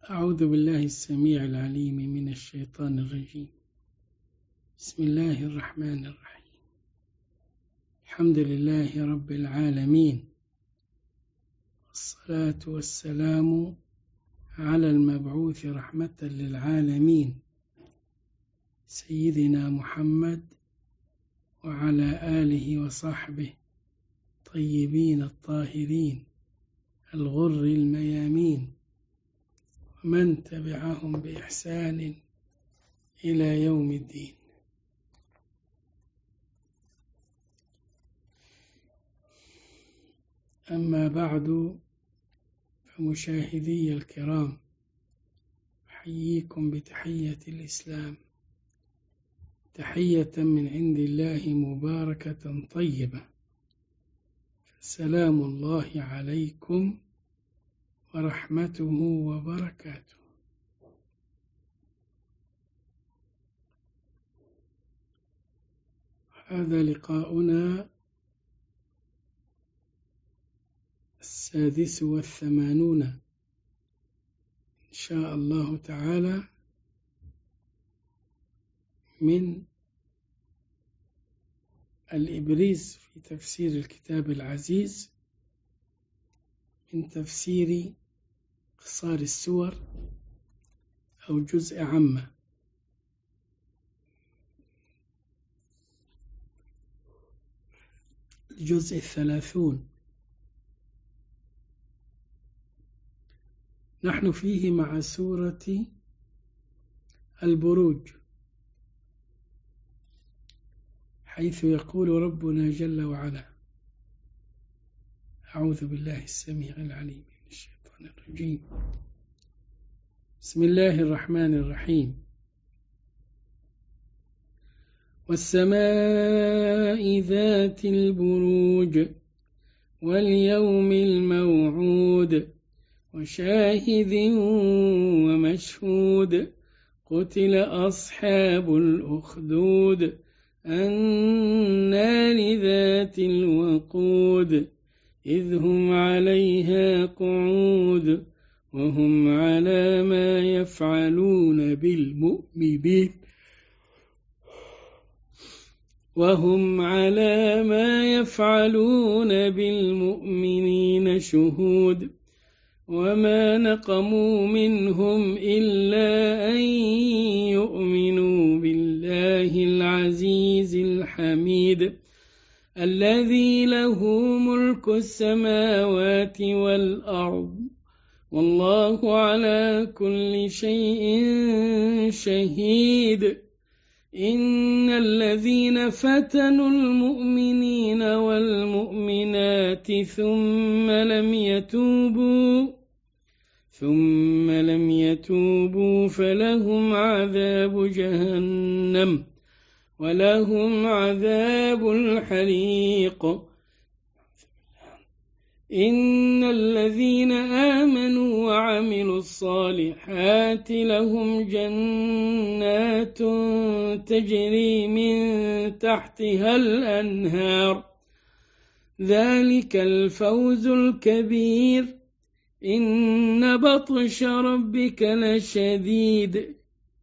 أعوذ بالله السميع العليم من الشيطان الرجيم. بسم الله الرحمن الرحيم. الحمد لله رب العالمين، والصلاة والسلام على المبعوث رحمة للعالمين سيدنا محمد وعلى آله وصحبه طيبين الطاهرين الغر الميامين، ومن تبعهم بإحسان إلى يوم الدين. أما بعد، فمشاهدي الكرام، أحييكم بتحية الإسلام، تحية من عند الله مباركة طيبة، فسلام الله عليكم ورحمته وبركاته. هذا لقاؤنا 86 إن شاء الله تعالى من الإبريز في تفسير الكتاب العزيز، من تفسير قصار السور أو جزء عامة. الجزء 30 نحن فيه مع سورة البروج، حيث يقول ربنا جل وعلا: أعوذ بالله السميع العليم من الشيطان الرجيم. بسم الله الرحمن الرحيم. والسماء ذات البروج واليوم الموعود وشاهد ومشهود قتل أصحاب الأخدود النار ذات الوقود إذ هم عليها قعود وهم على ما يفعلون بالمؤمنين شهود وما نقموا منهم إلا أن يؤمنوا بالله العزيز الحميد الذي له ملك السماوات والأرض والله على كل شيء شهيد. إن الذين فتنوا المؤمنين والمؤمنات ثم لم يتوبوا فلهم عذاب جهنم ولهم عذاب الحريق. إن الذين آمنوا وعملوا الصالحات لهم جنات تجري من تحتها الأنهار ذلك الفوز الكبير. إن بطش ربك لشديد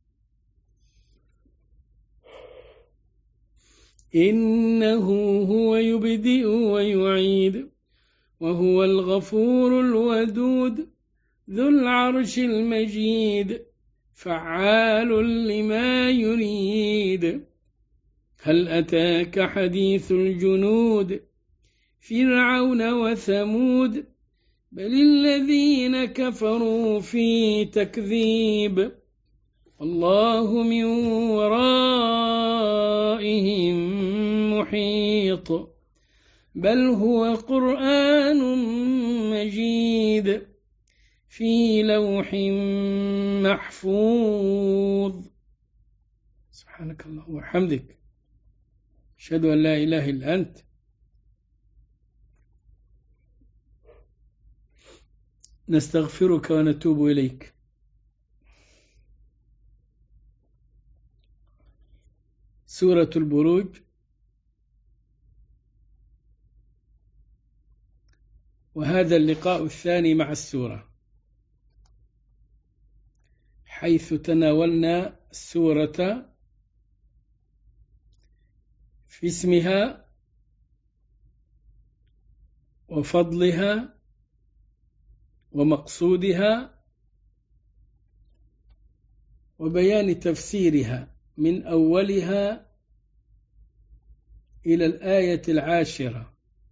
إنه هو يبدئ ويعيد وهو الغفور الودود ذو العرش المجيد فعال لما يريد. هل أتاك حديث الجنود فرعون وثمود بل الذين كفروا في تكذيب والله من ورائهم محيط بل هو قرآن مجيد في لوح محفوظ. سبحانك اللهم وبحمدك، أشهد أن لا إله إلا أنت، نستغفرك ونتوب إليك. سورة البروج وهذا اللقاء الثاني مع السورة. حيث تناولنا السورة في اسمها وفضلها ومقصودها وبيان تفسيرها من أولها إلى الآية 10.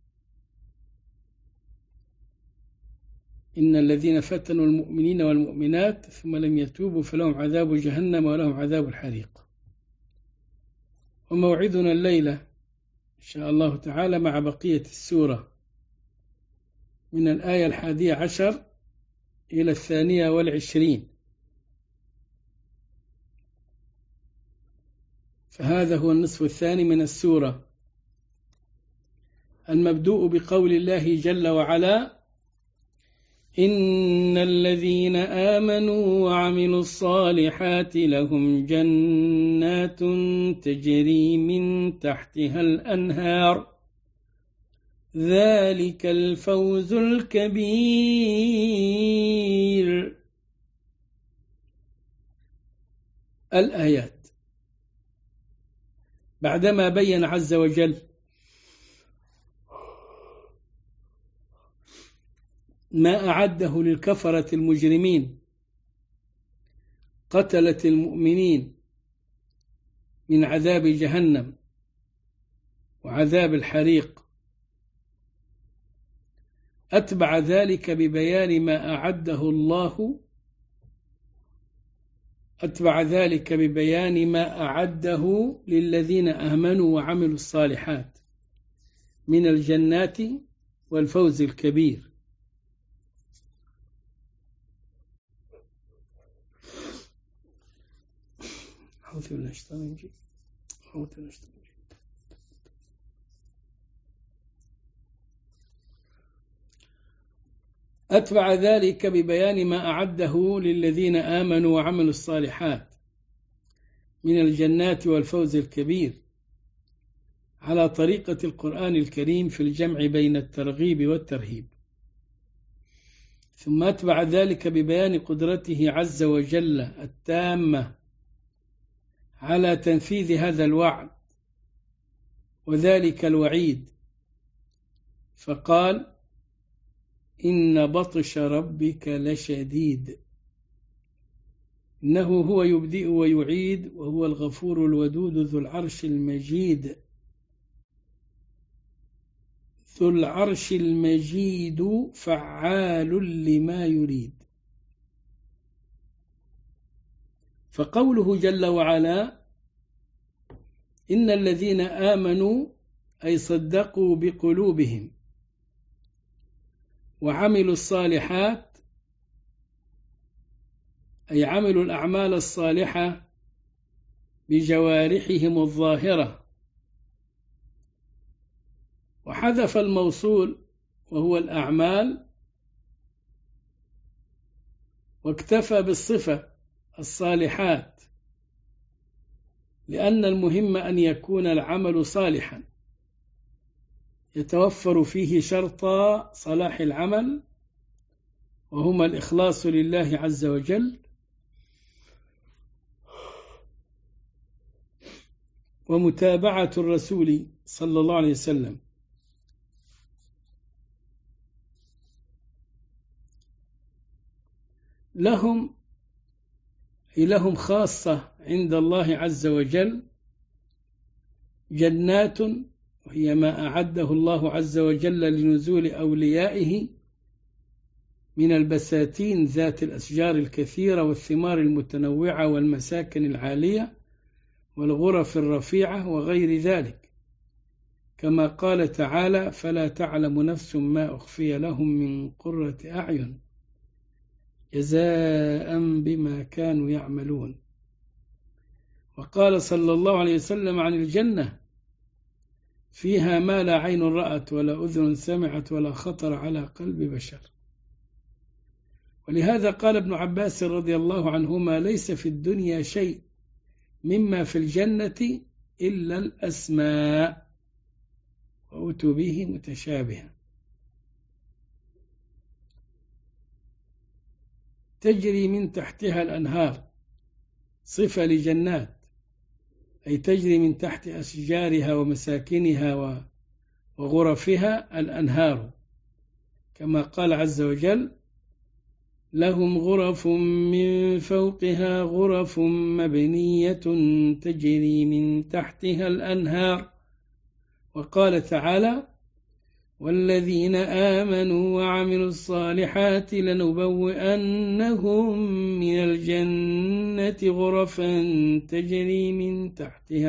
إن الذين فتنوا المؤمنين والمؤمنات ثم لم يتوبوا فلهم عذاب جهنم ولهم عذاب الحريق. وموعدنا الليلة إن شاء الله تعالى مع بقية السورة من الآية 11 إلى 22. فهذا هو النصف الثاني من السورة، المبدوء بقول الله جل وعلا: إن الذين آمنوا وعملوا الصالحات لهم جنات تجري من تحتها الأنهار ذلك الفوز الكبير. الآيات بعدما بين عز وجل ما أعده للكفرة المجرمين قتلة المؤمنين من عذاب جهنم وعذاب الحريق، أتبع ذلك ببيان ما أعده الله، أتبع ذلك ببيان ما أعده للذين آمنوا وعملوا الصالحات من الجنات والفوز الكبير. أتبع ذلك ببيان ما أعده للذين آمنوا وعملوا الصالحات من الجنات والفوز الكبير على طريقة القرآن الكريم في الجمع بين الترغيب والترهيب. ثم أتبع ذلك ببيان قدرته عز وجل التامة على تنفيذ هذا الوعد وذلك الوعيد، فقال: إن بطش ربك لشديد إنه هو يبدئ ويعيد وهو الغفور الودود ذو العرش المجيد. ذو العرش المجيد فعال لما يريد. فقوله جل وعلا: إن الذين آمنوا أي صدقوا بقلوبهم وعملوا الصالحات أي عملوا الأعمال الصالحة بجوارحهم الظاهرة، وحذف الموصول وهو الأعمال واكتفى بالصفة الصالحات، لأن المهم أن يكون العمل صالحا يتوفر فيه شرطا صلاح العمل، وهما الإخلاص لله عز وجل ومتابعة الرسول صلى الله عليه وسلم. لهم خاصة عند الله عز وجل جنات، وهي ما أعده الله عز وجل لنزول أوليائه من البساتين ذات الأشجار الكثيرة والثمار المتنوعة والمساكن العالية والغرف الرفيعة وغير ذلك، كما قال تعالى: فلا تعلم نفس ما أخفي لهم من قرة أعين جزاء بما كانوا يعملون. وقال صلى الله عليه وسلم عن الجنة: فيها ما لا عين رأت ولا أذن سمعت ولا خطر على قلب بشر. ولهذا قال ابن عباس رضي الله عنهما: ليس في الدنيا شيء مما في الجنة إلا الأسماء، وأتوا به متشابها. تجري من تحتها الأنهار صفة لجنات، أي تجري من تحت أشجارها ومساكنها وغرفها الأنهار، كما قال عز وجل: لهم غرف من فوقها غرف مبنية تجري من تحتها الأنهار. وقال تعالى: والذين آمنوا وعملوا الصالحات لنبوئنهم من الجنة غرفا تجري من تحتها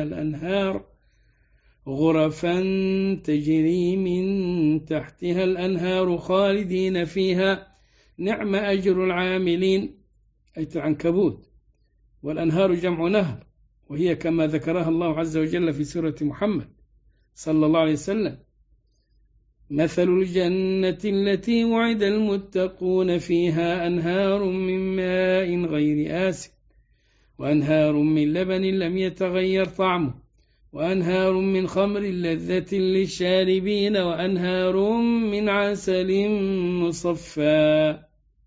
الأنهار خالدين فيها نعم أجر العاملين. آية العنكبوت. والأنهار جمع نهر، وهي كما ذكرها الله عز وجل في سورة محمد صلى الله عليه وسلم: مثل الجنة التي وعد المتقون فيها أنهار من ماء غير آسن وأنهار من لبن لم يتغير طعمه وأنهار من خمر لذة للشاربين وأنهار من عسل مصفى.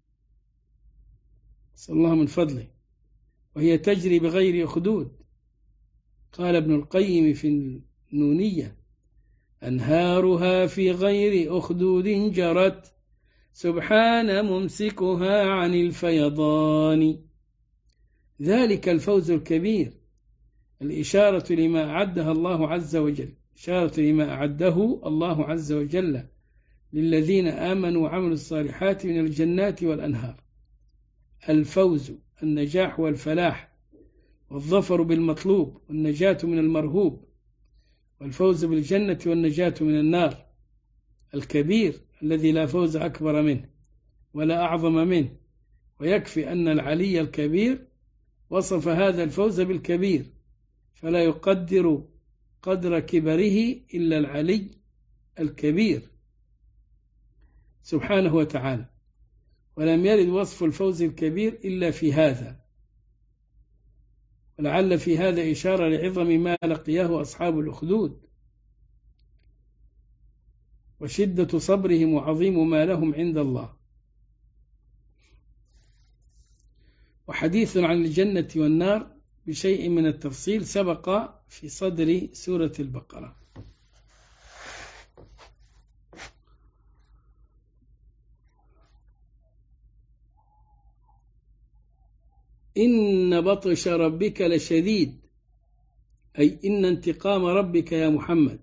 صلى الله من فضله. وهي تجري بغير أخدود. قال ابن القيم في النونية: أنهارها في غير أخدود جرت سبحان ممسكها عن الفيضان. ذلك الفوز الكبير. الإشارة لما أعدها الله عز وجل، إشارة لما أعده الله عز وجل للذين آمنوا وعملوا الصالحات من الجنات والأنهار. الفوز، النجاح والفلاح والظفر بالمطلوب والنجاة من المرهوب، والفوز بالجنة والنجاة من النار الكبير الذي لا فوز أكبر منه ولا أعظم منه. ويكفي أن العلي الكبير وصف هذا الفوز بالكبير، فلا يقدر قدر كبره إلا العلي الكبير سبحانه وتعالى. ولم يرد وصف الفوز الكبير إلا في هذا، ولعل في هذا إشارة لعظم ما لقياه أصحاب الأخدود وشدة صبرهم وعظيم ما لهم عند الله. وحديث عن الجنة والنار بشيء من التفصيل سبق في صدر سورة البقرة. إن بطش ربك لشديد، أي إن انتقام ربك يا محمد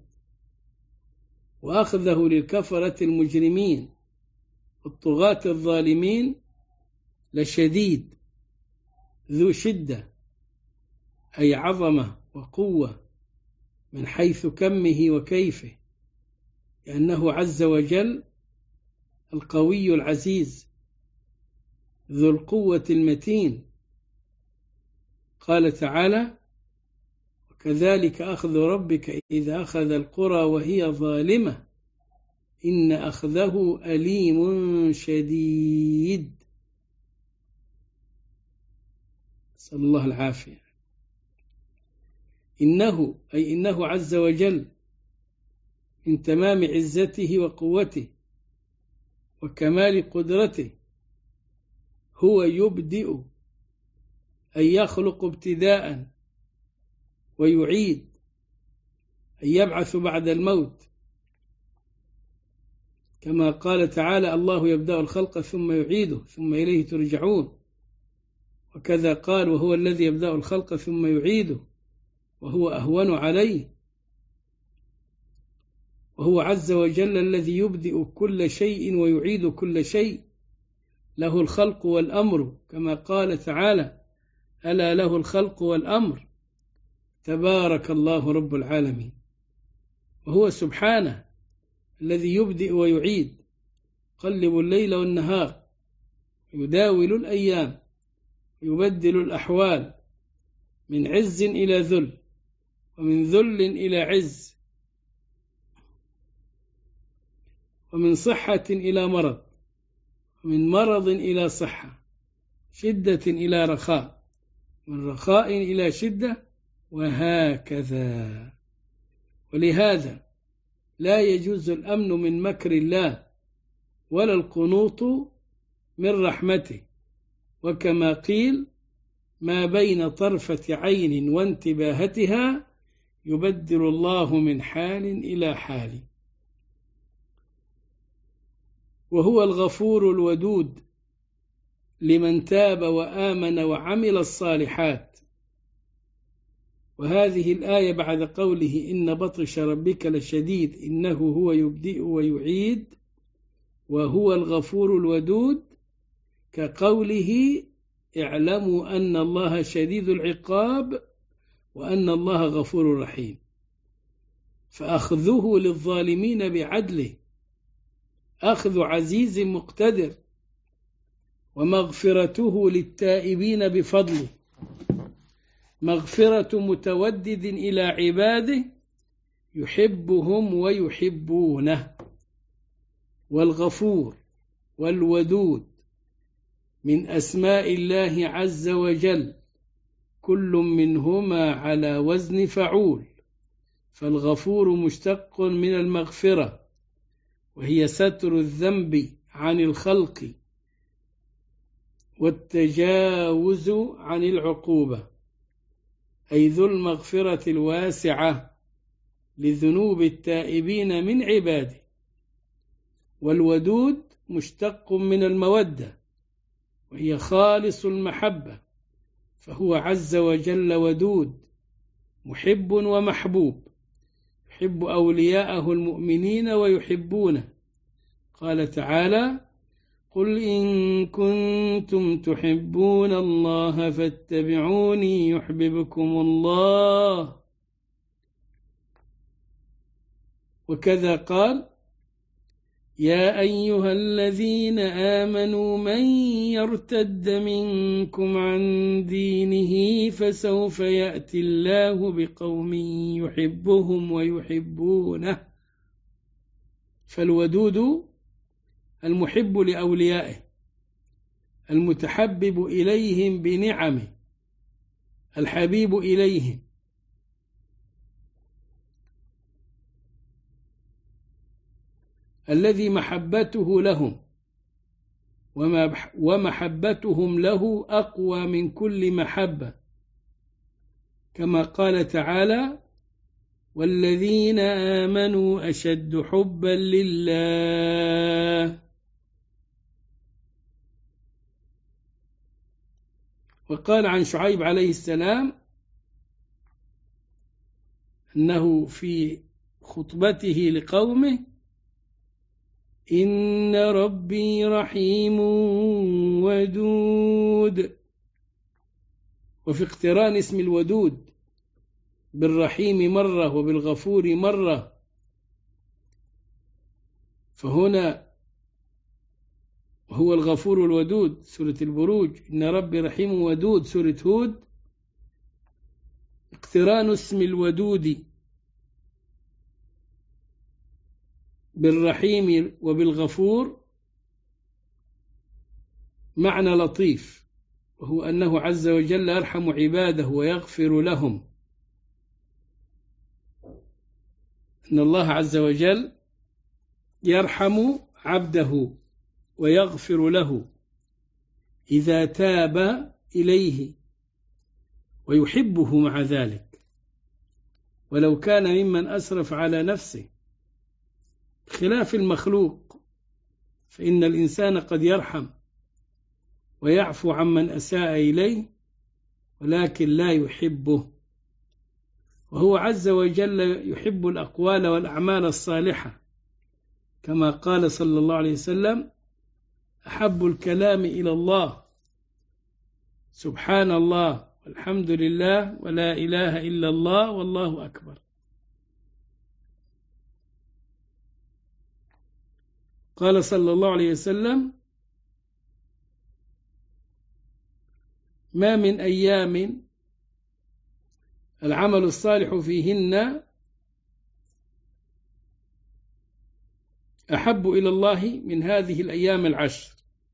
وأخذه للكفرة المجرمين والطغاة الظالمين لشديد، ذو شدة، أي عظمة وقوة من حيث كمه وكيفه، لأنه عز وجل القوي العزيز ذو القوة المتين. قال تعالى: وكذلك أخذ ربك إذا أخذ القرى وهي ظالمة إن أخذه أليم شديد. صلى الله العافية. إنه، أي إنه عز وجل من تمام عزته وقوته وكمال قدرته هو يبدئ، أي يخلق ابتداء، ويعيد، أي يبعث بعد الموت، كما قال تعالى: الله يبدأ الخلق ثم يعيده ثم إليه ترجعون. وكذا قال: وهو الذي يبدأ الخلق ثم يعيده وهو أهون عليه. وهو عز وجل الذي يبدئ كل شيء ويعيد كل شيء، له الخلق والأمر، كما قال تعالى: ألا له الخلق والأمر تبارك الله رب العالمين. وهو سبحانه الذي يبدئ ويعيد، يقلب الليل والنهار، يداول الأيام، يبدل الأحوال من عز إلى ذل، ومن ذل إلى عز، ومن صحة إلى مرض، ومن مرض إلى صحة، شدة إلى رخاء، من رخاء إلى شدة، وهكذا. ولهذا لا يجوز الأمن من مكر الله ولا القنوط من رحمته. وكما قيل: ما بين طرفة عين وانتباهتها يبدل الله من حال إلى حال. وهو الغفور الودود لمن تاب وآمن وعمل الصالحات. وهذه الآية بعد قوله إن بطش ربك لشديد إنه هو يبدئ ويعيد وهو الغفور الودود كقوله اعلموا أن الله شديد العقاب وأن الله غفور رحيم. فأخذه للظالمين بعدله أخذ عزيز مقتدر، ومغفرته للتائبين بفضله مغفرة متودد إلى عباده يحبهم ويحبونه. والغفور والودود من أسماء الله عز وجل، كل منهما على وزن فعول. فالغفور مشتق من المغفرة، وهي ستر الذنب عن الخلق والتجاوز عن العقوبة، أي ذو المغفرة الواسعة لذنوب التائبين من عباده. والودود مشتق من المودة، وهي خالص المحبة، فهو عز وجل ودود محب ومحبوب، يحب أولياءه المؤمنين ويحبونه. قال تعالى قل إن كنتم تحبون الله فاتبعوني يحببكم الله. وكذا قال يا أيها الذين آمنوا من يرتد منكم عن دينه فسوف يأتي الله بقوم يحبهم ويحبونه. فالودود المحب لأوليائه المتحبب إليهم بنعمه الحبيب إليهم، الذي محبته لهم ومحبتهم له أقوى من كل محبة، كما قال تعالى والذين آمنوا أشد حبا لله. وقال عن شعيب عليه السلام أنه في خطبته لقومه إن ربي رحيم ودود. وفي اقتران اسم الودود بالرحيم مرة وبالغفور مرة، فهنا هو الغفور الودود سورة البروج، إن ربي رحيم ودود سورة هود. اقتران اسم الودود بالرحيم وبالغفور معنى لطيف، وهو أنه عز وجل يرحم عباده ويغفر لهم. أن الله عز وجل يرحم عبده ويغفر له إذا تاب إليه ويحبه مع ذلك، ولو كان ممن أسرف على نفسه، خلاف المخلوق، فإن الإنسان قد يرحم ويعفو عمن أساء إليه ولكن لا يحبه. وهو عز وجل يحب الأقوال والأعمال الصالحة، كما قال صلى الله عليه وسلم أحب الكلام إلى الله سبحان الله والحمد لله ولا إله إلا الله والله أكبر. قال صلى الله عليه وسلم ما من أيام العمل الصالح فيهن أحب إلى الله من هذه الأيام العشر.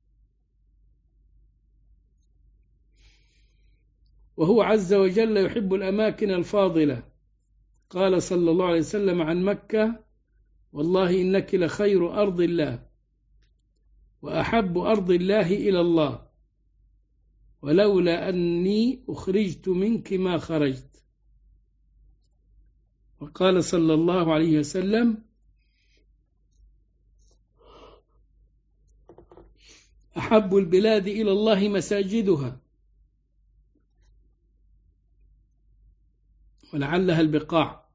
وهو عز وجل يحب الأماكن الفاضلة. قال صلى الله عليه وسلم عن مكة والله إنك لخير أرض الله وأحب أرض الله إلى الله. ولولا أني أخرجت منك ما خرجت. وقال صلى الله عليه وسلم: أحب البلاد إلى الله مساجدها، ولعلها البقاع.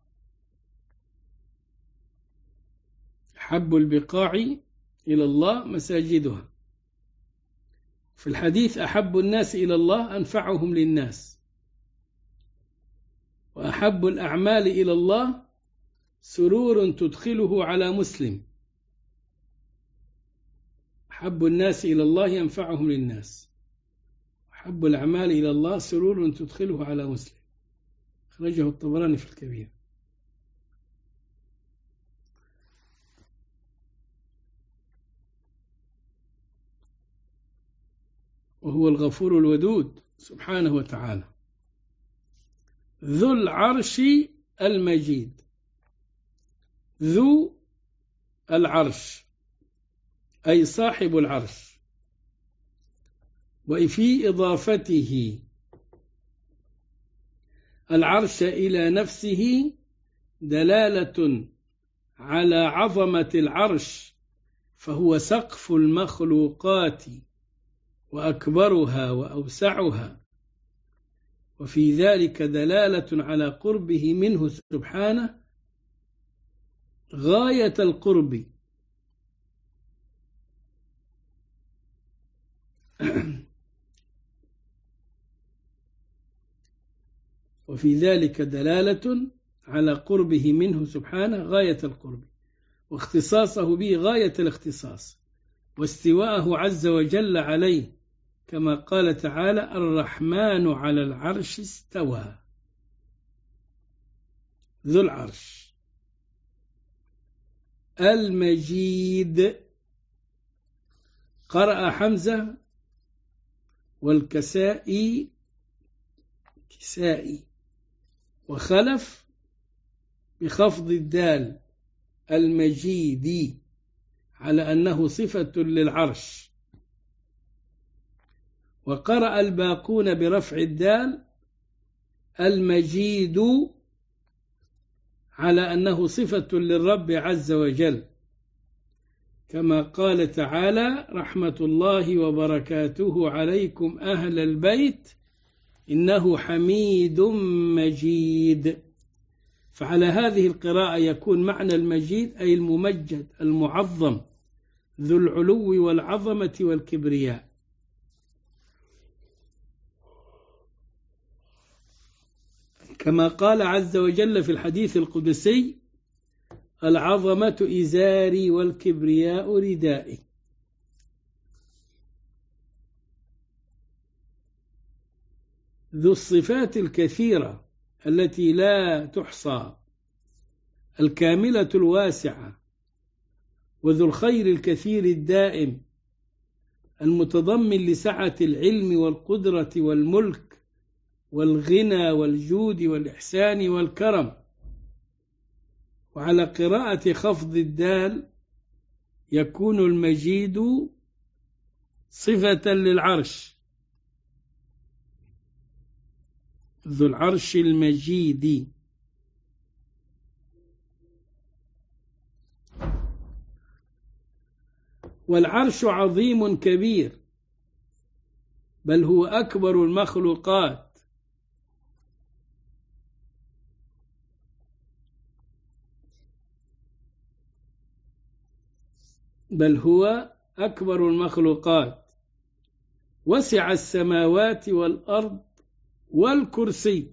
أحب البقاع إلى الله مساجدها. في الحديث: أحب الناس إلى الله أنفعهم للناس. وأحب الأعمال إلى الله سرور تدخله على مسلم. أحب الناس إلى الله ينفعهم للناس، أحب الأعمال إلى الله سرور تدخله على مسلم. أخرجه الطبراني في الكبير. وهو الغفور الودود سبحانه وتعالى، ذو العرش المجيد. ذو العرش أي صاحب العرش. وفي إضافته العرش إلى نفسه دلالة على عظمة العرش، فهو سقف المخلوقات وأكبرها وأوسعها، وفي ذلك دلالة على قربه منه سبحانه غاية القرب. وفي ذلك دلالة على قربه منه سبحانه غاية القرب، واختصاصه به غاية الاختصاص، واستواءه عز وجل عليه، كما قال تعالى: الرحمن على العرش استوى. ذو العرش المجيد. قرأ حمزة والكسائي كسائي وخلف بخفض الدال المجيد على أنه صفة للعرش، وقرأ الباقون برفع الدال المجيد على أنه صفة للرب عز وجل، كما قال تعالى: رحمة الله وبركاته عليكم أهل البيت إنه حميد مجيد. فعلى هذه القراءة يكون معنى المجيد أي الممجد المعظم ذو العلو والعظمة والكبرياء. كما قال عز وجل في الحديث القدسي: العظمة إزاري والكبرياء ردائي. ذو الصفات الكثيرة التي لا تحصى، الكاملة الواسعة، وذو الخير الكثير الدائم، المتضمن لسعة العلم والقدرة والملك والغنى والجود والإحسان والكرم. وعلى قراءة خفض الدال يكون المجيد صفة للعرش، ذو العرش المجيد. والعرش عظيم كبير، بل هو أكبر المخلوقات، بل هو أكبر المخلوقات، وسع السماوات والأرض والكرسي.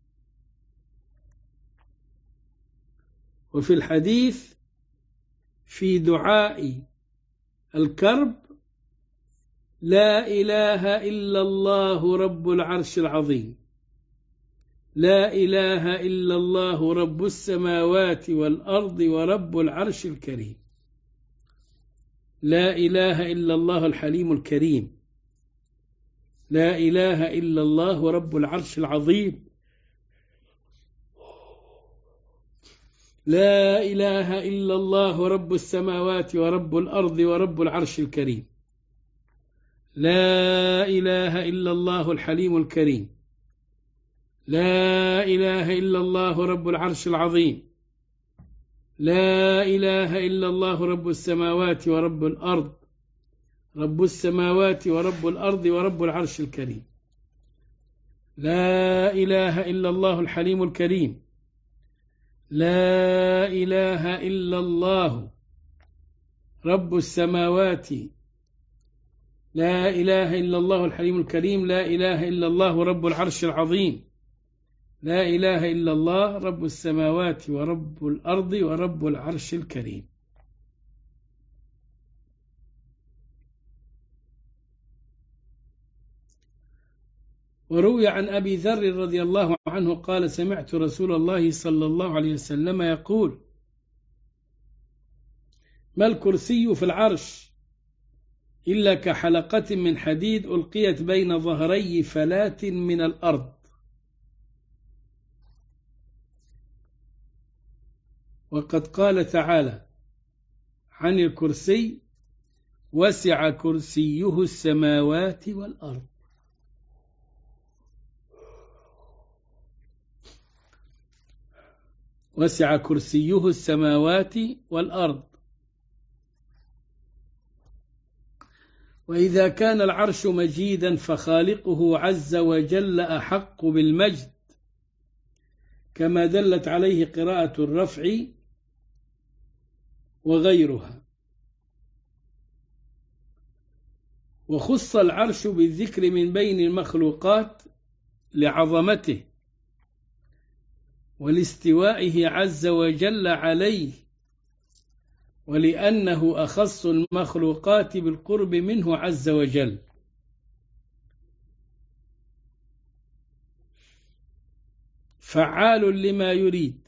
وفي الحديث في دعاء الكرب: لا إله إلا الله رب العرش العظيم، لا إله إلا الله رب السماوات والأرض ورب العرش الكريم. لا إله إلا الله الحليم الكريم، لا إله إلا الله رب العرش العظيم، لا إله إلا الله رب السماوات ورب الأرض ورب العرش الكريم. لا إله إلا الله الحليم الكريم، لا إله إلا الله رب العرش العظيم، لا إله إلا الله رب السماوات ورب الأرض، رب السماوات ورب الأرض ورب العرش الكريم. لا إله إلا الله الحليم الكريم، لا إله إلا الله رب السماوات، لا إله إلا الله الحليم الكريم، لا إله إلا الله رب العرش العظيم، لا إله إلا الله رب السماوات ورب الأرض ورب العرش الكريم. وروي عن أبي ذر رضي الله عنه قال: سمعت رسول الله صلى الله عليه وسلم يقول: ما الكرسي في العرش إلا كحلقة من حديد ألقيت بين ظهري فلاة من الأرض. وقد قال تعالى عن الكرسي: وسع كرسيه السماوات والأرض. وسع كرسيه السماوات والأرض. وإذا كان العرش مجيدا فخالقه عز وجل أحق بالمجد، كما دلت عليه قراءة الرفع وغيرها. وخص العرش بالذكر من بين المخلوقات لعظمته ولاستوائه عز وجل عليه، ولأنه أخص المخلوقات بالقرب منه عز وجل. فعال لما يريد،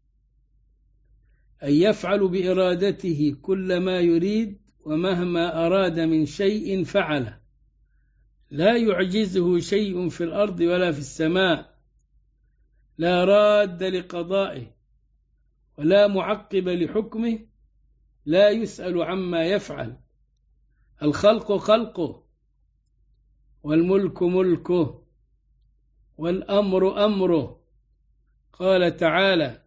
أي يفعل بإرادته كل ما يريد، ومهما أراد من شيء فعله، لا يعجزه شيء في الأرض ولا في السماء، لا راد لقضائه ولا معقب لحكمه، لا يسأل عما يفعل. الخلق خلقه، والملك ملكه، والأمر أمره. قال تعالى: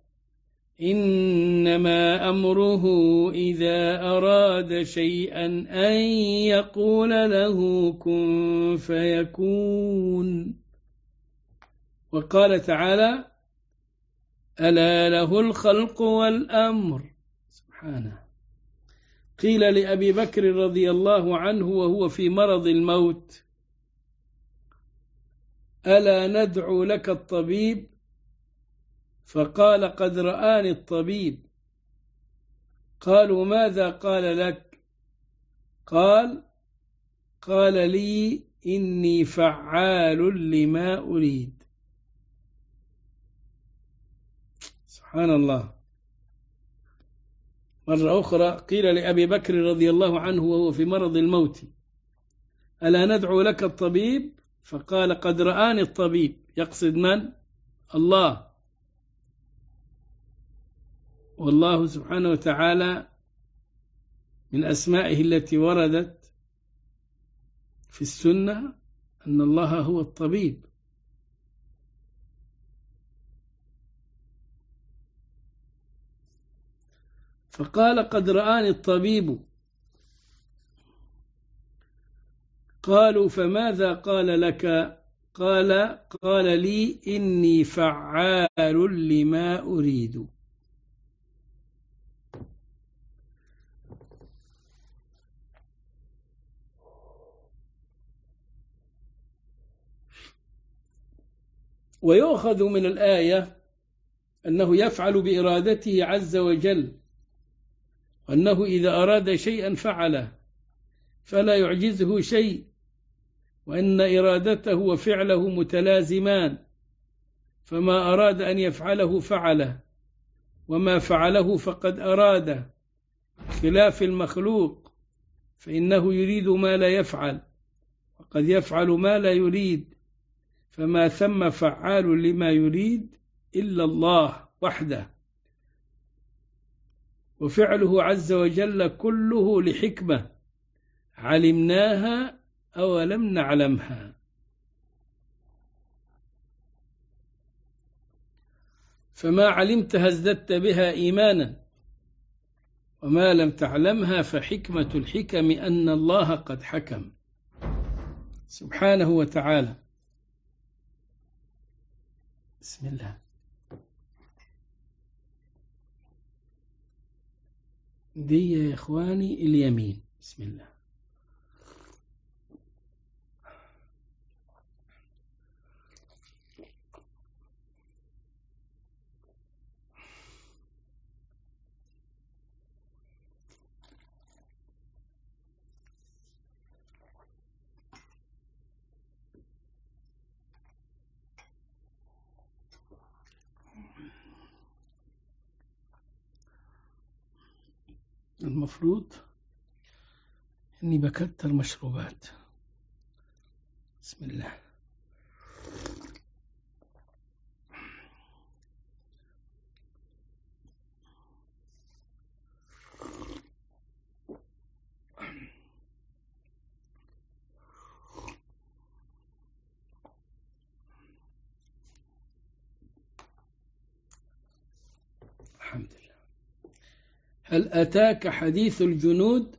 إنما أمره إذا أراد شيئا أن يقول له كن فيكون. وقال تعالى: ألا له الخلق والأمر. سبحانه. قيل لأبي بكر رضي الله عنه وهو في مرض الموت: ألا ندعو لك الطبيب؟ فقال: قد رآني الطبيب. قالوا: ماذا قال لك؟ قال لي: إني فعال لما أريد. سبحان الله. مرة أخرى قيل لأبي بكر رضي الله عنه وهو في مرض الموت: ألا ندعو لك الطبيب؟ فقال: قد رآني الطبيب. يقصد من؟ الله. والله سبحانه وتعالى من أسمائه التي وردت في السنة أن الله هو الطبيب. فقال: قد رآني الطبيب. قالوا: فماذا قال لك؟ قال لي: إني فعال لما أريد. ويؤخذ من الآية أنه يفعل بإرادته عز وجل، وأنه إذا أراد شيئا فعله فلا يعجزه شيء، وأن إرادته وفعله متلازمان، فما أراد أن يفعله فعله، وما فعله فقد أراد، خلاف المخلوق فإنه يريد ما لا يفعل، وقد يفعل ما لا يريد، فما ثم فعال لما يريد إلا الله وحده، وفعله عز وجل كله لحكمة علمناها أولم نعلمها. فما علمتها ازددت بها إيمانا، وما لم تعلمها فحكمة الحكم أن الله قد حكم سبحانه وتعالى. بسم الله. دي يا إخواني اليمين. بسم الله. المفروض إني بكتر مشروبات. بسم الله. الحمد لله. هل أتاك حديث الجنود؟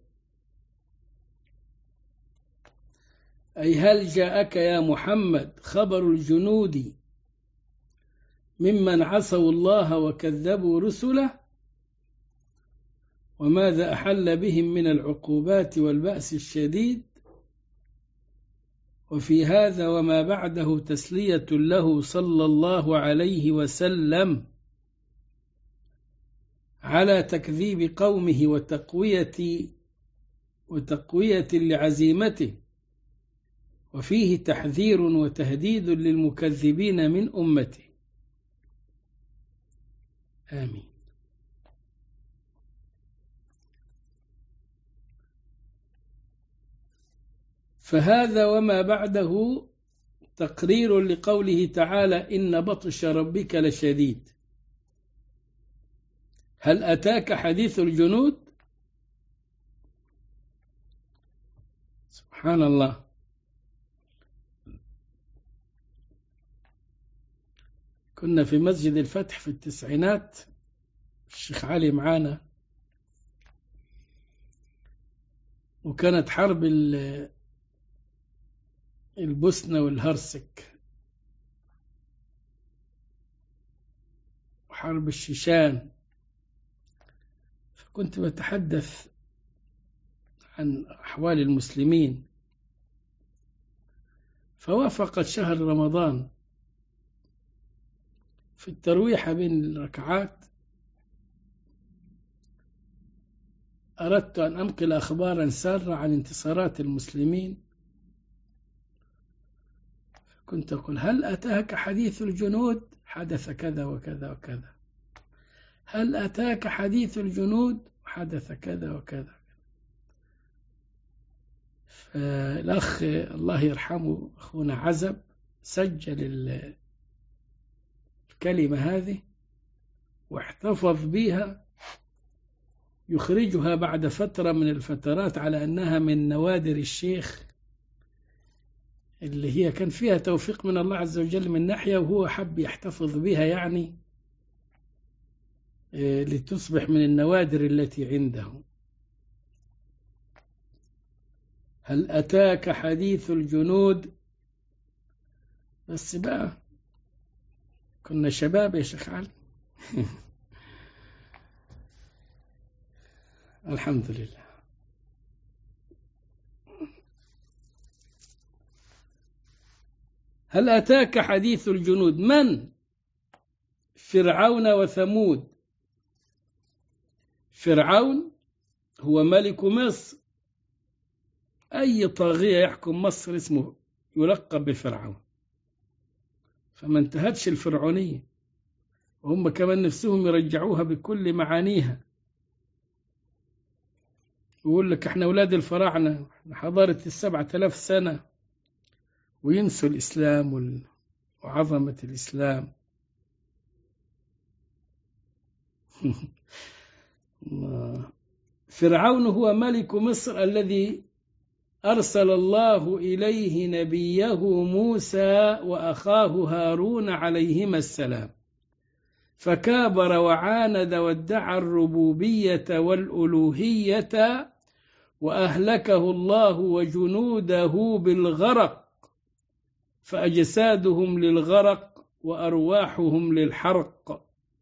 أي هل جاءك يا محمد خبر الجنود ممن عصوا الله وكذبوا رسله، وماذا أحل بهم من العقوبات والبأس الشديد؟ وفي هذا وما بعده تسلية له صلى الله عليه وسلم على تكذيب قومه وتقوية لعزيمته، وفيه تحذير وتهديد للمكذبين من أمته. آمين. فهذا وما بعده تقرير لقوله تعالى إن بطش ربك لشديد. هل أتاك حديث الجنود؟ سبحان الله. كنا في مسجد الفتح في التسعينات، الشيخ علي معانا، وكانت حرب البوسنة والهرسك وحرب الشيشان، فكنت بتحدث عن أحوال المسلمين، فوافقت شهر رمضان في الترويحة بين الركعات أردت أن أنقل أخبارا سارة عن انتصارات المسلمين، كنت أقول هل أتاك حديث الجنود؟ حدث كذا وكذا وكذا. هل أتاك حديث الجنود؟ حدث كذا وكذا. فالأخ الله يرحمه أخونا عزب سجل الكلمة هذه واحتفظ بها، يخرجها بعد فترة من الفترات على أنها من نوادر الشيخ، اللي هي كان فيها توفيق من الله عز وجل من ناحية، وهو حب يحتفظ بها يعني لتصبح من النوادر التي عنده. هل أتاك حديث الجنود؟ بس بقى كنا شباب يا شيخ علي. الحمد لله. هل أتاك حديث الجنود؟ من؟ فرعون وثمود. فرعون هو ملك مصر، أي طاغية يحكم مصر اسمه يلقب بفرعون، فما انتهتش الفرعونية، وهم كمان نفسهم يرجعوها بكل معانيها، يقول لك احنا أولاد الفراعنة، حضارة 7000 سنة، وينسوا الإسلام وعظمة الإسلام. فرعون هو ملك مصر الذي أرسل الله إليه نبيه موسى وأخاه هارون عليهما السلام، فكابر وعاند وادعى الربوبية والألوهية، وأهلكه الله وجنوده بالغرق، فأجسادهم للغرق وأرواحهم للحرق.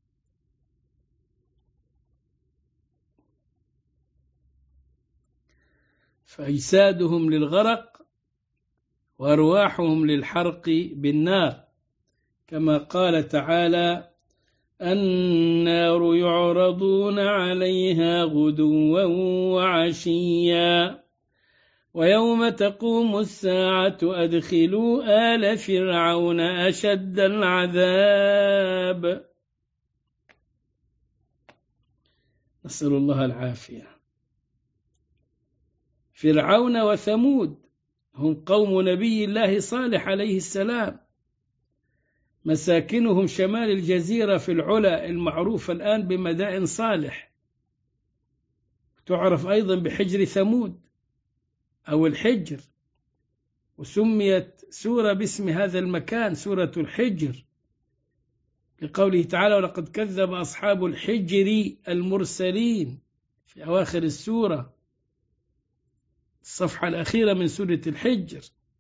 فأجسادهم للغرق وأرواحهم للحرق بالنار، كما قال تعالى: النار يعرضون عليها غدوا وعشيا ويوم تقوم الساعة أدخلوا آل فرعون أشد العذاب. نسأل الله العافية. فرعون وثمود هم قوم نبي الله صالح عليه السلام، مساكنهم شمال الجزيرة في العلا المعروفة الآن بمدائن صالح، تعرف أيضا بحجر ثمود أو الحجر، وسميت سورة باسم هذا المكان سورة الحجر، لقوله تعالى: ولقد كذب أصحاب الحجر المرسلين، في أواخر السورة، الصفحة الأخيرة من سورة الحجر.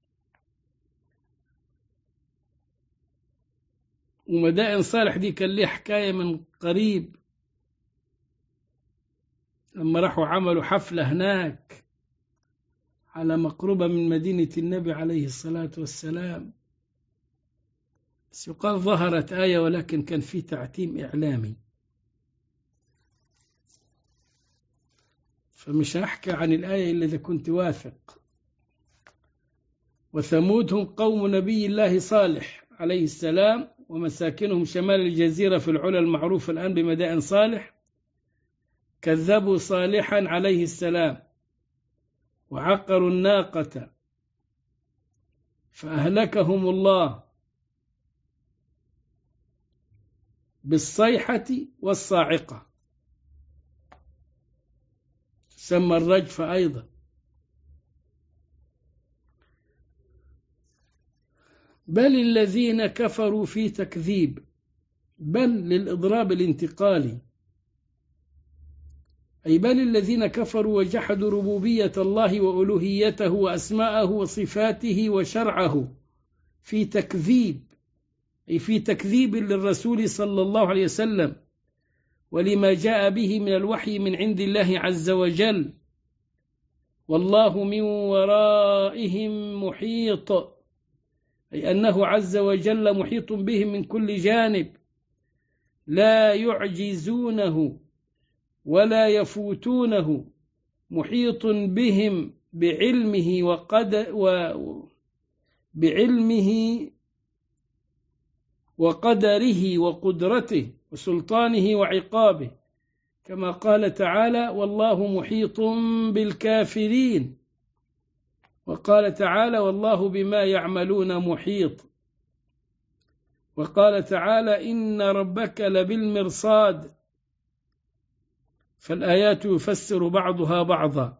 ومدائن صالح دي كان ليه حكاية من قريب، لما راحوا عملوا حفلة هناك على مقربة من مدينة النبي عليه الصلاة والسلام، بس يقال ظهرت آية ولكن كان في تعتيم إعلامي، فمش هحكي عن الآية إلا إذا كنت واثق. وثمود هم قوم نبي الله صالح عليه السلام، ومساكنهم شمال الجزيرة في العلا المعروف الآن بمدائن صالح، كذبوا صالحا عليه السلام وعقروا الناقة فأهلكهم الله بالصيحة والصاعقة، سمى الرجف أيضا. بل الذين كفروا في تكذيب، بل للإضراب الانتقالي، أي بل الذين كفروا وجحدوا ربوبية الله وألوهيته وأسماءه وصفاته وشرعه، في تكذيب، أي في تكذيب للرسول صلى الله عليه وسلم ولما جاء به من الوحي من عند الله عز وجل، والله من ورائهم محيط، أي أنه عز وجل محيط بهم من كل جانب، لا يعجزونه ولا يفوتونه، محيط بهم بعلمه بعلمه وقدره وقدرته وسلطانه وعقابه، كما قال تعالى: والله محيط بالكافرين، وقال تعالى: والله بما يعملون محيط، وقال تعالى: إن ربك لبالمرصاد. فالآيات يفسر بعضها بعضا.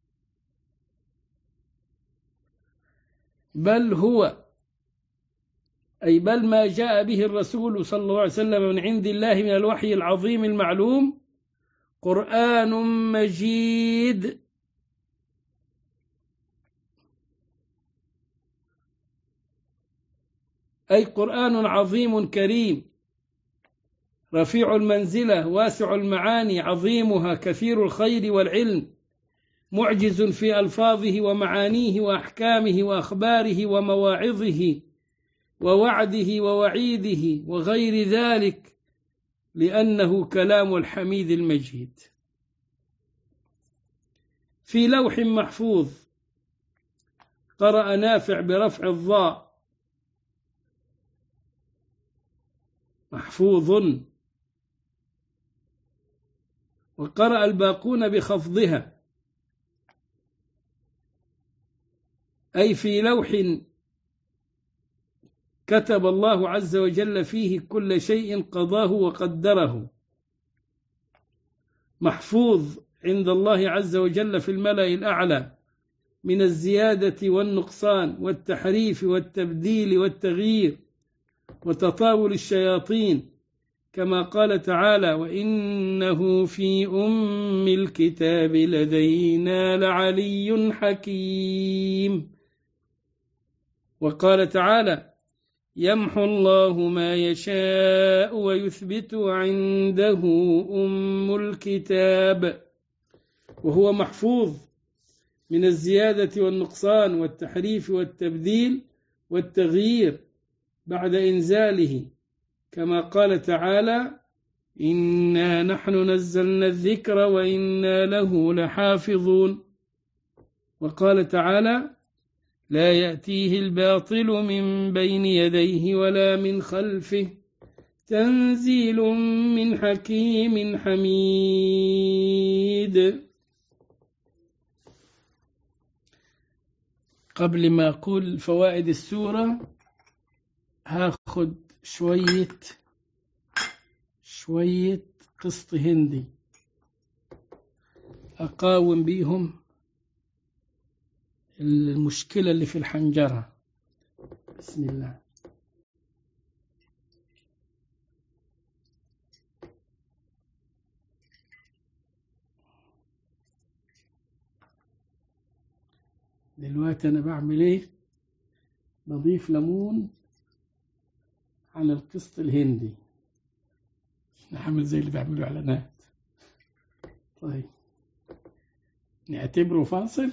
بل هو، أي بل ما جاء به الرسول صلى الله عليه وسلم من عند الله من الوحي العظيم المعلوم، قرآن مجيد، أي قرآن عظيم كريم، رفيع المنزلة واسع المعاني عظيمها كثير الخير والعلم، معجز في ألفاظه ومعانيه وأحكامه وأخباره ومواعظه ووعده ووعيده وغير ذلك، لأنه كلام الحميد المجيد في لوح محفوظ. قرأ نافع برفع الضاء محفوظ، وقرأ الباقون بخفضها، أي في لوح كتب الله عز وجل فيه كل شيء قضاه وقدره، محفوظ عند الله عز وجل في الملأ الأعلى، من الزيادة والنقصان والتحريف والتبديل والتغيير وتطاول الشياطين، كما قال تعالى: وإنه في أم الكتاب لدينا لعلي حكيم. وقال تعالى: يمحو الله ما يشاء ويثبت عنده أم الكتاب، وهو محفوظ من الزيادة والنقصان والتحريف والتبديل والتغيير بعد إنزاله، كما قال تعالى: إنا نحن نزلنا الذكر وإنا له لحافظون. وقال تعالى: لا يأتيه الباطل من بين يديه ولا من خلفه تنزيل من حكيم حميد. قبل ما أقول فوائد السورة هاخد شوية قسط هندي أقاوم بيهم المشكلة اللي في الحنجرة. بسم الله. دلوقتي أنا بعمل إيه؟ بضيف ليمون على القسط الهندي، نعمل زي اللي بيعملوا إعلانات. طيب نعتبره فاصل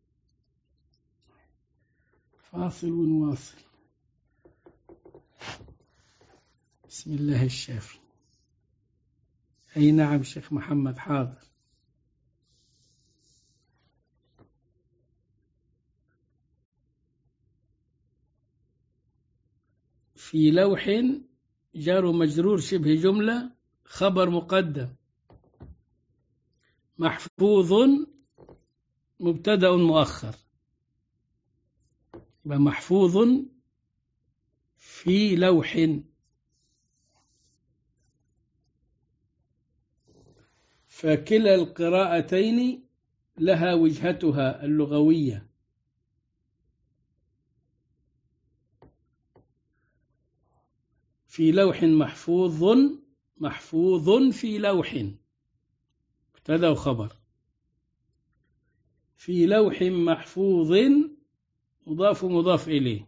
ونواصل. بسم الله الشافي. أي نعم شيخ محمد، حاضر. في لوح جار ومجرور شبه جملة خبر مقدم، محفوظ مبتدأ مؤخر، يبقى محفوظ في لوح. فكلا القراءتين لها وجهتها اللغوية. في لوح محفوظ في لوح مبتدأ وخبر. في لوح محفوظ مضاف ومضاف إليه.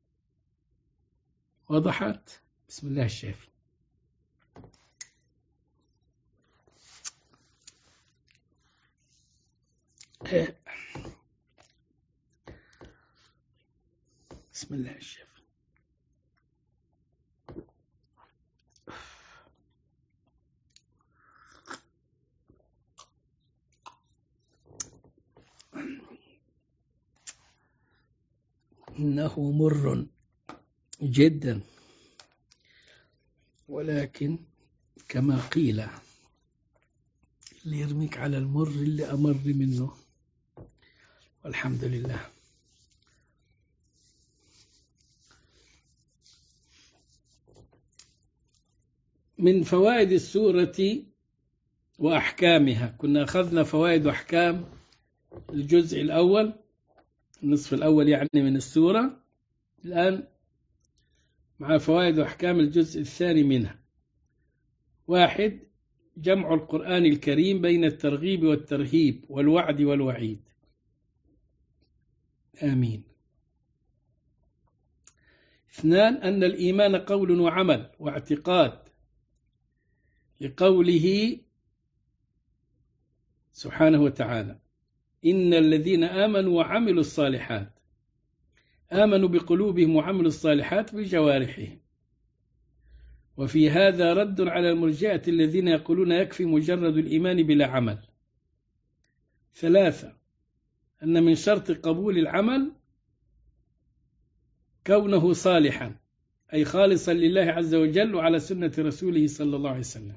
وضحت؟ بسم الله الشافي. بسم الله الشافي. إنه مر جدا، ولكن كما قيل اللي يرميك على المر اللي أمر منه، والحمد لله. من فوائد السورة وأحكامها، كنا أخذنا فوائد وأحكام الجزء الأول، النصف الأول يعني من السورة. الآن مع فوائد وأحكام الجزء الثاني منها. 1. جمع القرآن الكريم بين الترغيب والترهيب والوعد والوعيد. آمين. 2. أن الإيمان قول وعمل واعتقاد، لقوله سبحانه وتعالى: إن الذين آمنوا وعملوا الصالحات، آمنوا بقلوبهم وعملوا الصالحات بجوارحهم. وفي هذا رد على المرجئة الذين يقولون يكفي مجرد الإيمان بلا عمل. 3. أن من شرط قبول العمل كونه صالحا، أي خالصا لله عز وجل وعلى سنة رسوله صلى الله عليه وسلم.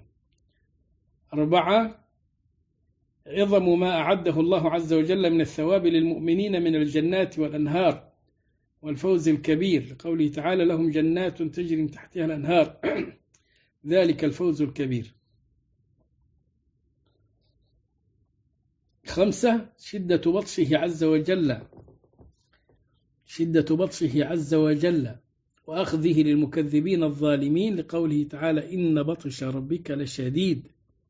4. عظم ما أعده الله عز وجل من الثواب للمؤمنين من الجنات والأنهار والفوز الكبير، لقوله تعالى: لهم جنات تجري من تحتها الأنهار ذلك الفوز الكبير. 5 شدة بطشه عز وجل، شدة بطشه عز وجل وأخذه للمكذبين الظالمين، لقوله تعالى إن بطش ربك لشديد.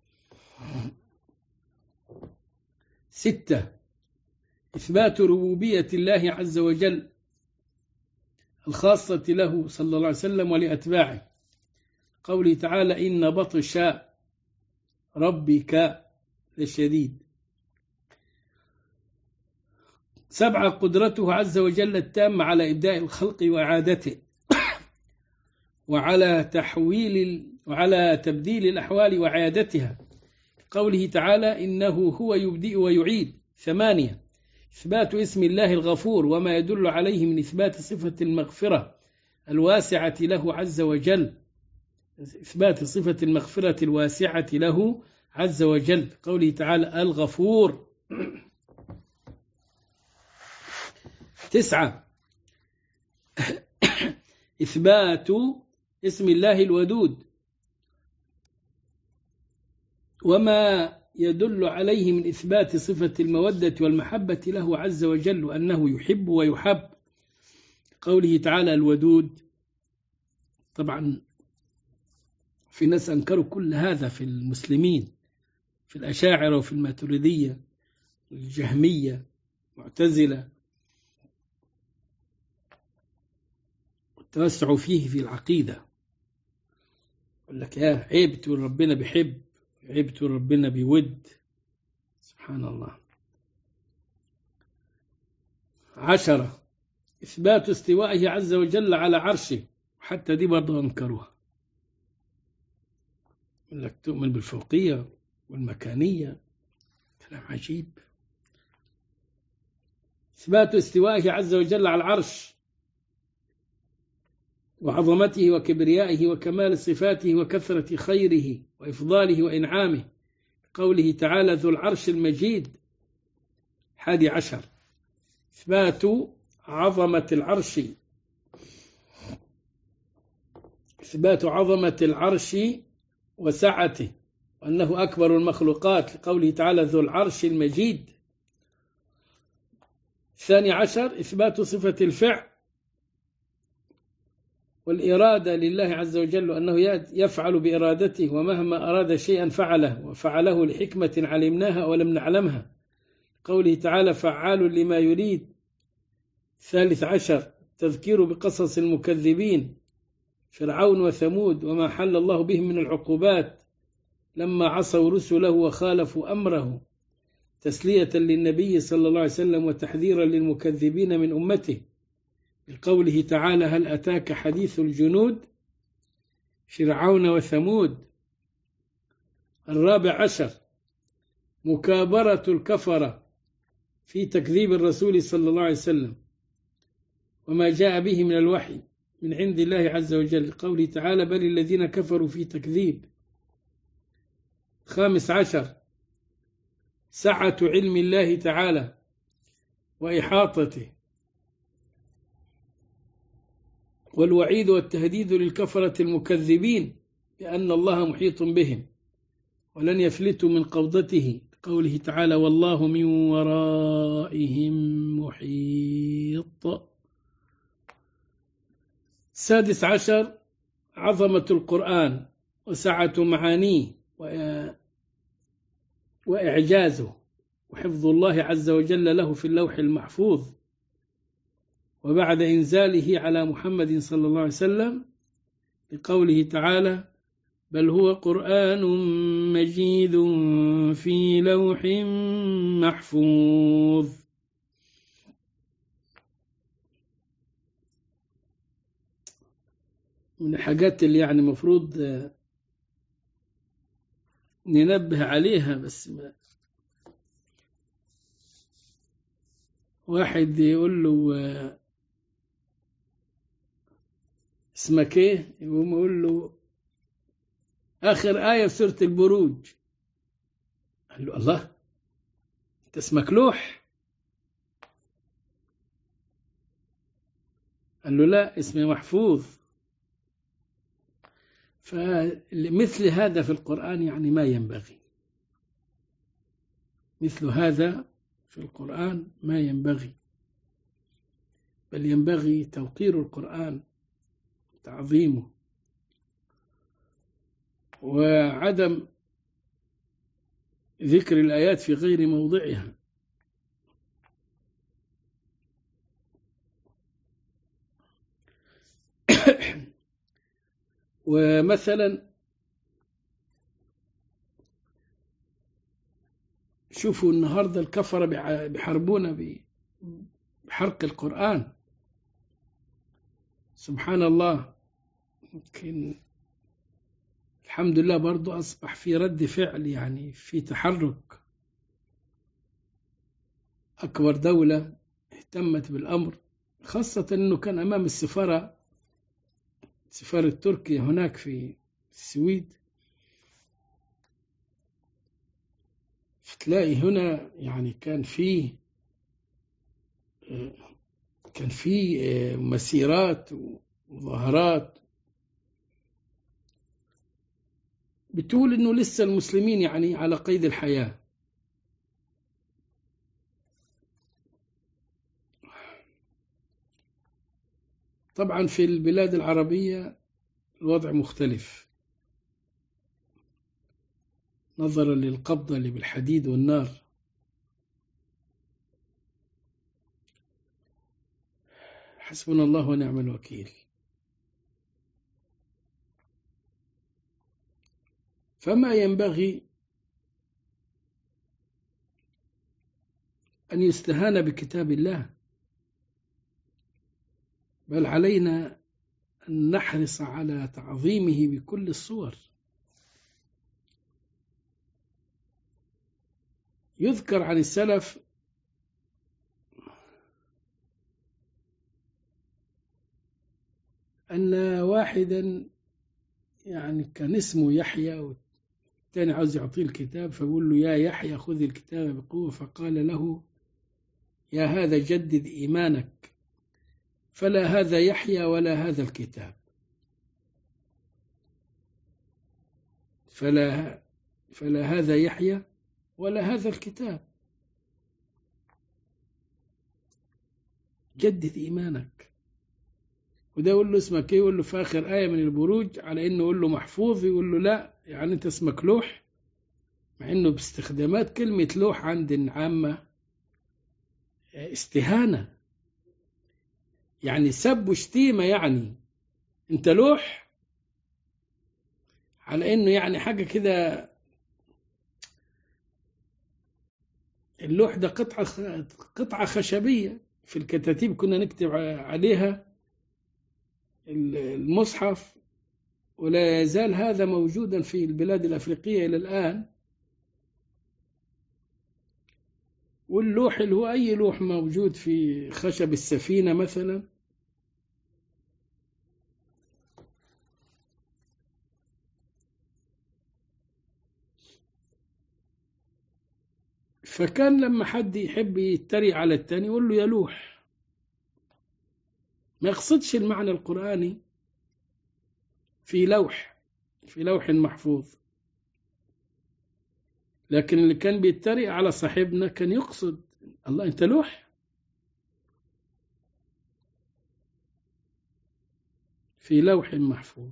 6 إثبات ربوبية الله عز وجل الخاصة له صلى الله عليه وسلم ولأتباعه، قوله تعالى إن بطش ربك لشديد. 7 قدرته عز وجل التامة على إبداء الخلق وإعادته وعلى تبديل الأحوال وعيادتها، قوله تعالى إنه هو يبدئ ويعيد. 8 إثبات اسم الله الغفور وما يدل عليه من إثبات صفة المغفرة الواسعة له عز وجل، إثبات صفة المغفرة الواسعة له عز وجل، قوله تعالى الغفور. 9 إثبات اسم الله الودود وما يدل عليه من إثبات صفة المودة والمحبة له عز وجل، أنه يحب ويحب، قوله تعالى الودود. طبعا في ناس أنكروا كل هذا في المسلمين، في الأشاعرة وفي الماتريدية الجهمية معتزلة، والتوسع فيه في العقيدة. يقول لك يا عيب تقول ربنا بيحب، عيب تقول ربنا بيود، سبحان الله. 10 إثبات استوائه عز وجل على عرشه، حتى دي برضه أنكروها، يقول لك تؤمن بالفوقية والمكانية، كلام عجيب. إثبات استوائه عز وجل على العرش وعظمته وكبريائه وكمال صفاته وكثرة خيره وإفضاله وإنعامه، قوله تعالى ذو العرش المجيد. 11 إثبات عظمة العرش، إثبات عظمة العرش وسعته وأنه أكبر المخلوقات، لقوله تعالى ذو العرش المجيد. 12 إثبات صفة الفعل والإرادة لله عز وجل، أنه يفعل بإرادته ومهما أراد شيئا فعله، وفعله لحكمة علمناها ولم نعلمها، قوله تعالى فعال لما يريد. 13 تذكير بقصص المكذبين فرعون وثمود وما حل الله بهم من العقوبات لما عصوا رسله وخالفوا أمره، تسلية للنبي صلى الله عليه وسلم وتحذيرا للمكذبين من أمته، لقوله تعالى هل أتاك حديث الجنود فرعون وثمود. 14 مكابرة الكفرة في تكذيب الرسول صلى الله عليه وسلم وما جاء به من الوحي من عند الله عز وجل، قوله تعالى بل الذين كفروا في تكذيب. 15 سعة علم الله تعالى وإحاطته، والوعيد والتهديد للكفرة المكذبين بأن الله محيط بهم ولن يفلتوا من قبضته، قوله تعالى والله من ورائهم محيط. 16 عظمة القرآن وسعة معانيه وإعجازه وحفظ الله عز وجل له في اللوح المحفوظ وبعد إنزاله على محمد صلى الله عليه وسلم، بقوله تعالى بل هو قرآن مجيد في لوح محفوظ. من الحاجات اللي يعني مفروض ننبه عليها، بس واحد يقول له اسمك ايه، يقوم يقول له آخر آية في سورة البروج، قال له الله أنت اسمك لوح؟ قال له لا اسمي محفوظ. فمثل هذا في القرآن يعني ما ينبغي. مثل هذا في القرآن ما ينبغي، بل ينبغي توقير القرآن، تعظيمه، وعدم ذكر الآيات في غير موضعها. ومثلا شوفوا النهاردة الكفرة بيحاربونا بحرق القرآن، سبحان الله. يمكن الحمد لله برضو أصبح في رد فعل، يعني في تحرك. أكبر دولة اهتمت بالأمر، خاصة أنه كان أمام سفارة تركيا هناك في السويد. فتلاقي هنا يعني كان في مسيرات ومظاهرات بتقول إنه لسه المسلمين يعني على قيد الحياة. طبعا في البلاد العربية الوضع مختلف، نظرا للقبضة اللي بالحديد والنار. حسبنا الله ونعم الوكيل. فما ينبغي أن يستهان بكتاب الله، بل علينا أن نحرص على تعظيمه بكل الصور. يذكر عن السلف أن واحدا يعني كان اسمه يحيى، والثاني عاوز يعطيه الكتاب، فبقول له يا يحيى خذ الكتاب بقوة، فقال له يا هذا جدد إيمانك، فلا هذا يحيى ولا هذا الكتاب، فلا هذا يحيى ولا هذا الكتاب، جدد إيمانك. وده يقول له اسمك ايه؟ يقول له في آخر آية من البروج، على إنه يقول له محفوظ، يقول له لا يعني أنت اسمك لوح، مع إنه باستخدامات كلمة لوح عند العامة استهانة، يعني سب وشتيمة، يعني أنت لوح، على إنه يعني حاجة كده. اللوح ده قطعة خشبية في الكتاتيب كنا نكتب عليها المصحف، ولا يزال هذا موجودا في البلاد الأفريقية إلى الآن. واللوح اللي هو أي لوح موجود في خشب السفينة مثلا. فكان لما حد يحب يتريق على التاني يقول له يا لوح، ما يقصدش المعنى القرآني في لوح محفوظ، لكن اللي كان بيتريق على صاحبنا كان يقصد الله، أنت لوح في لوح محفوظ.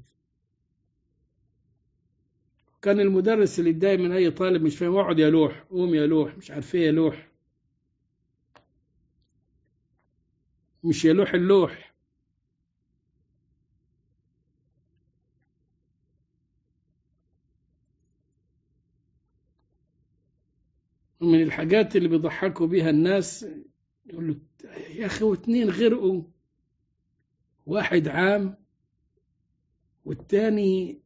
كان المدرس اللي يتضايق من أي طالب مش فاهم، اقعد يا لوح، قوم يا لوح، مش عارف ايه يا لوح، مش يا لوح اللوح. ومن الحاجات اللي بيضحكوا بيها الناس، يقول له يا أخي واتنين غرقوا، واحد عام والتاني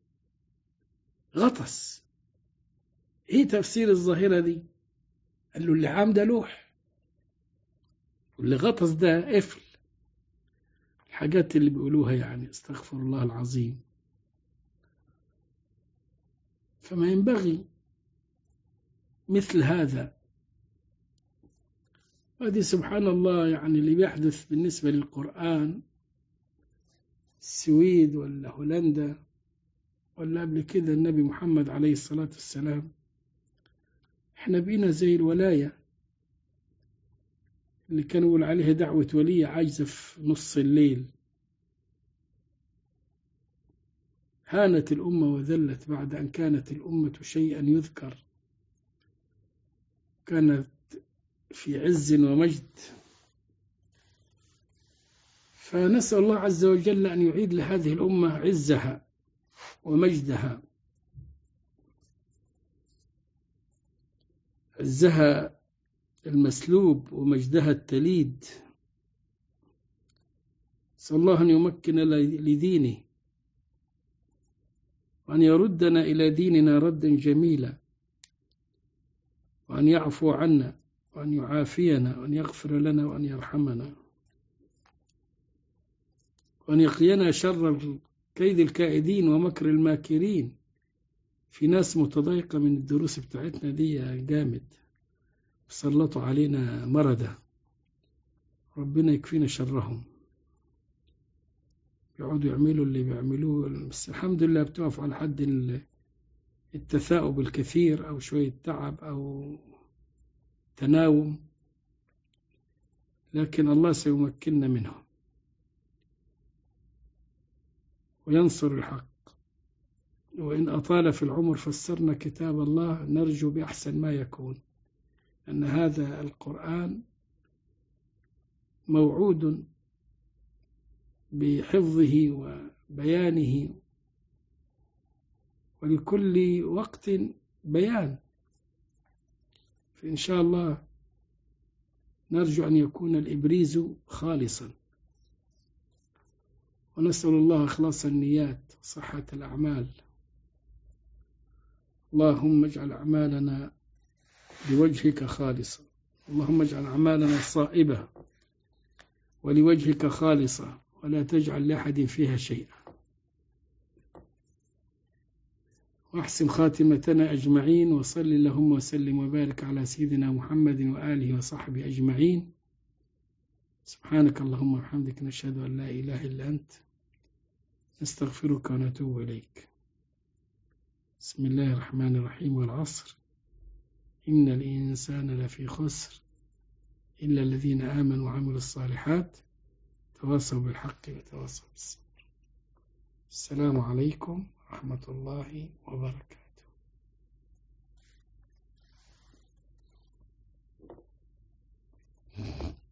غطس، ايه تفسير الظاهرة دي؟ قال له اللي عام ده لوح، واللي غطس ده قفل. الحاجات اللي بيقولوها يعني استغفر الله العظيم. فما ينبغي مثل هذا. هذه سبحان الله يعني اللي بيحدث بالنسبة للقرآن، السويد ولا هولندا ولا قبل كده النبي محمد عليه الصلاة والسلام، احنا بقينا زي الولاية اللي كانوا يقول عليها دعوة ولية عاجزة في نص الليل. هانت الأمة وذلت بعد أن كانت الأمة شيئا يذكر، كانت في عز ومجد. فنسأل الله عز وجل أن يعيد لهذه الأمة عزها ومجدها، عزها المسلوب ومجدها التليد. نسأل الله أن يمكن لدينه، وأن يردنا إلى ديننا ردا جميلا، وأن يعفو عنا، وأن يعافينا، وأن يغفر لنا، وأن يرحمنا، وأن يقينا شر كيد الكائدين ومكر الماكرين. في ناس متضايقة من الدروس بتاعتنا دي جامد، سلطوا علينا مردة، ربنا يكفينا شرهم. يقعدوا يعملوا اللي بيعملوه، بس الحمد لله بتقف على حد التثاؤب الكثير أو شوية تعب أو تناوم، لكن الله سيمكننا منهم وينصر الحق. وإن أطال في العمر فسرنا كتاب الله، نرجو بأحسن ما يكون أن هذا القرآن موعود بحفظه وبيانه، ولكل وقت بيان. فإن شاء الله نرجو أن يكون الإبريز خالصا، ونسأل الله إخلاص النيات صحة الأعمال. اللهم اجعل أعمالنا لوجهك خالصة، اللهم اجعل أعمالنا صائبة ولوجهك خالصة، ولا تجعل لأحد فيها شيئا. واحسن خاتمتنا أجمعين، وصل اللهم وسلم وبارك على سيدنا محمد وآله وصحبه أجمعين. سبحانك اللهم وبحمدك، نشهد أن لا إله إلا أنت، نستغفرك ونتوب إليك. بسم الله الرحمن الرحيم. والعصر إن الإنسان لفي خسر إلا الذين آمنوا وعملوا الصالحات تواصوا بالحق وتواصوا بالصبر. السلام عليكم ورحمة الله وبركاته.